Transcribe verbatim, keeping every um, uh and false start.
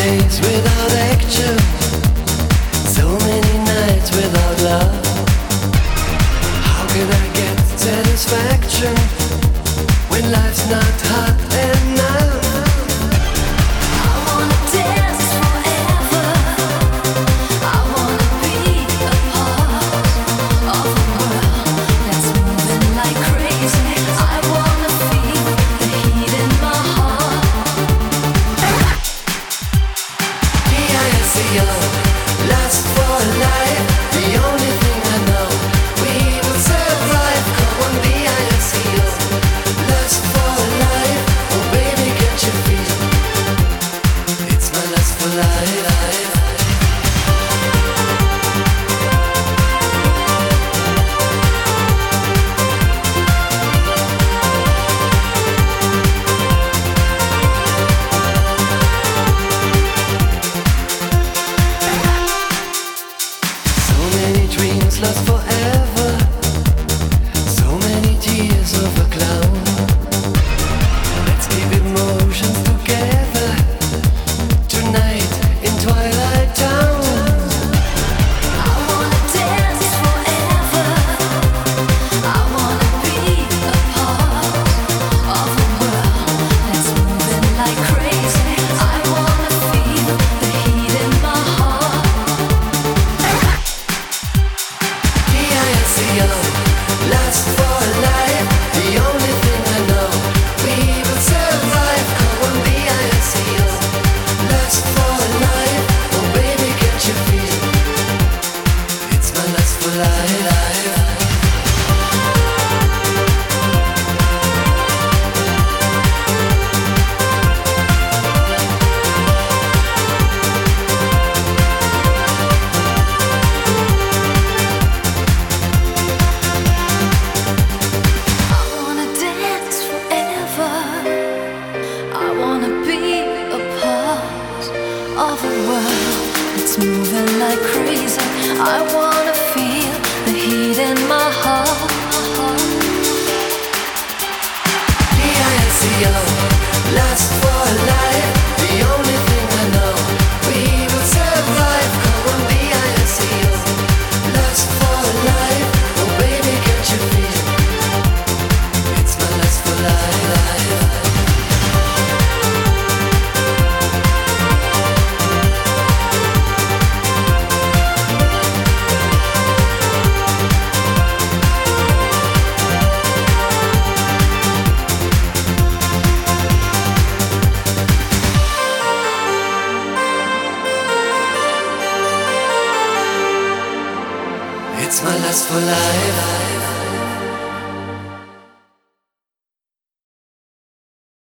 days without action, so many nights without love. How can I get satisfaction when life's not hot enough? I wanna dance forever, I wanna be a part of a world that's moving like crazy. I wanna feel the heat in my heart. D I S C O, lust for life, the only thing I know. We will survive, come on D I S C O, lust for life, oh baby can't you feel? It's my lust for life. So many dreams last forever, so many tears of a clown. Let's keep emotions together tonight in Twilight Town. I wanna dance forever, I wanna be a part of a world that's moving like crazy. I wanna feel the heat in my heart. D I S C O, lust for life, the only thing I know. We will survive, come on D I S C O, lust for life, oh baby can't you feel? It's my lust for life. I wanna dance forever, I wanna be a part of a world that's moving like crazy. I wanna feel the heat in my heart. D I S C O, lust for life, the only thing I know. We will survive, come on D I S C O, lust for life, oh baby can't you feel? It's my lust for life. It's my lust for life.